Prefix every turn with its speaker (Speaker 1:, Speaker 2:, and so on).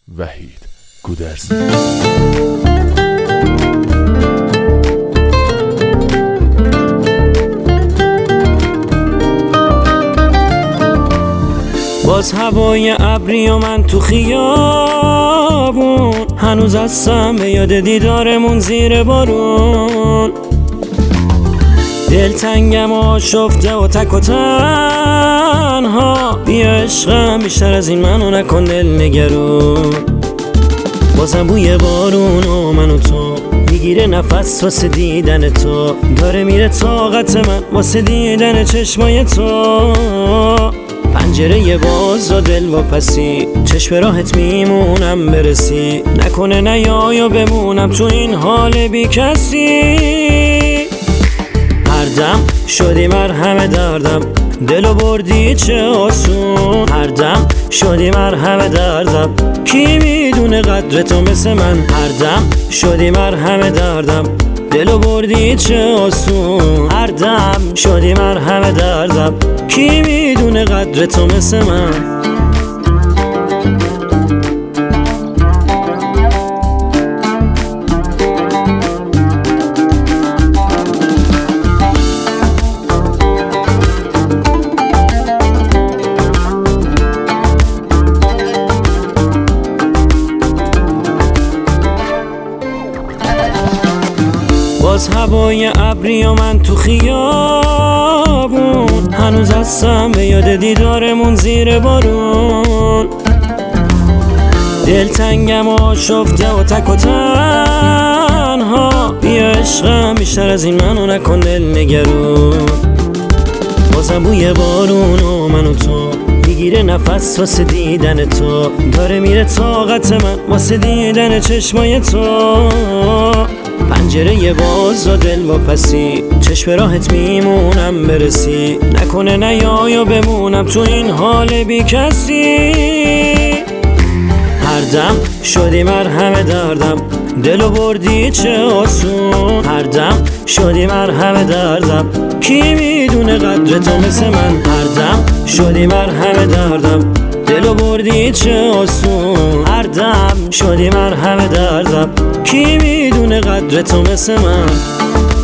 Speaker 1: وحید گودرز.
Speaker 2: باز هوای ابری و من تو خیابون، هنوز هستم به یاد دیدارمون زیر بارون. دلتنگم و آشفته و تک و تنها، بیا عشقم بیشتر از این منو نکن دل نگرون. بازم بوی بارون و من و تو میگیره نفس واسه دیدن تو، داره میره طاقت من واسه دیدن چشمای تو. پنجره باز و دل و پسی، چشم راحت میمونم برسی، نکنه نیای و بمونم تو این حال بی کسی. هر دم شدی مرهم دردم، دلو بردی چه آسون. هر دم شدی مرهم دردم، کی میدونه قدر تو مثل من. هر دم شدی مرهم دردم، دلو بردی چه آسون. هر دم شدی مرهم دردم، کی میدونه قدر تو مثل من. باز هوای ابری و من تو خیابون، هنوز هستم به یاد دیدارمون زیر بارون. دلتنگم و آشفته و تک و تنها، بیا عشقم بیشتر از این منو نکن دل نگرون. بازم بوی بارون و من و تو میگیره نفس واسه دیدن تو، داره میره طاقت من واسه دیدن چشمای تو. پنجره باز و دل و پسی، چشم راحت میمونم برسی، نکنه نیای و بمونم تو این حال بی کسی. هر دم شدی مرهم دردم، دلو بردی چه آسون. هر دم شدی مرهم دردم، کی میدونه قدر تو مثل من. هر دم شدی مرهم دردم، دلو بردی چه آسون. هر دم شدی مرهم دردم، کی میدونه قدر تو مثل من.